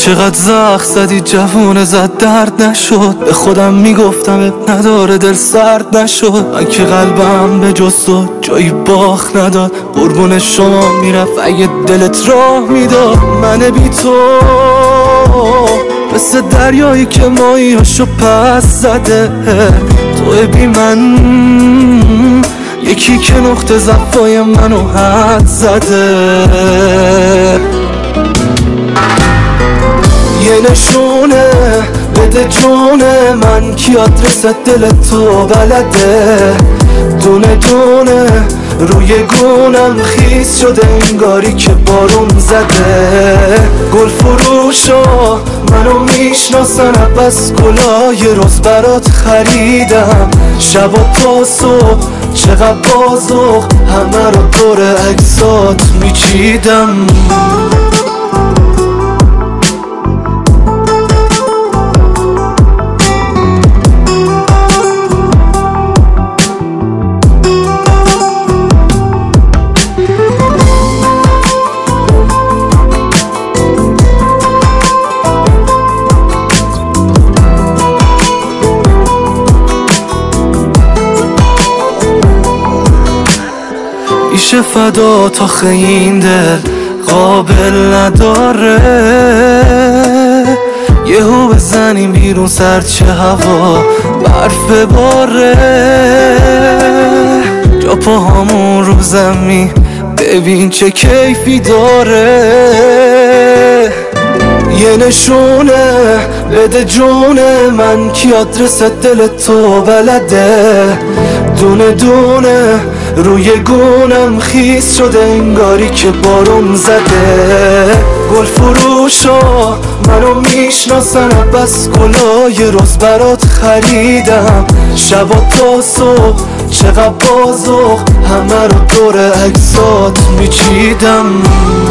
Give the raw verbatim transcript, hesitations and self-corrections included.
چقدر زخم زدی جوونه زد درد نشد. به خودم میگفتم اب نداره دل سرد نشد. من که قلبم به جز تو جایی باخت نداد. قربون شما میرفت اگه دلت راه میداد. من بی تو مثل دریایی که ماهیاشو پس زده. تو بی من یکی که نقطه ضعفای منو حد زده. یه نشونه بده جونه من کی آدرس دل تو بلده. دونه دونه روی گونم خیس شده انگاری که بارون زده. گل فروشا منو میشناسن بس گلای روز برات خریدم. شب و تا صبح چقدر بازو همه رو دور عکسات میچیدم. میشه فدا تا این دل قابل نداره. یهو بزنیم بیرون سرچه هوا برف باره. جا پاهامون رو زمین ببین چه کیفی داره. یه نشونه بده جونه من کی آدرس دل تو بلده. دونه دونه روی گونم خیس شده انگاری که بارون زده. گل فروشا منو میشناسن بس گلای روز برات خریدم. شب و تا صبح چقدر بازو همه رو دور عکسات میچیدم.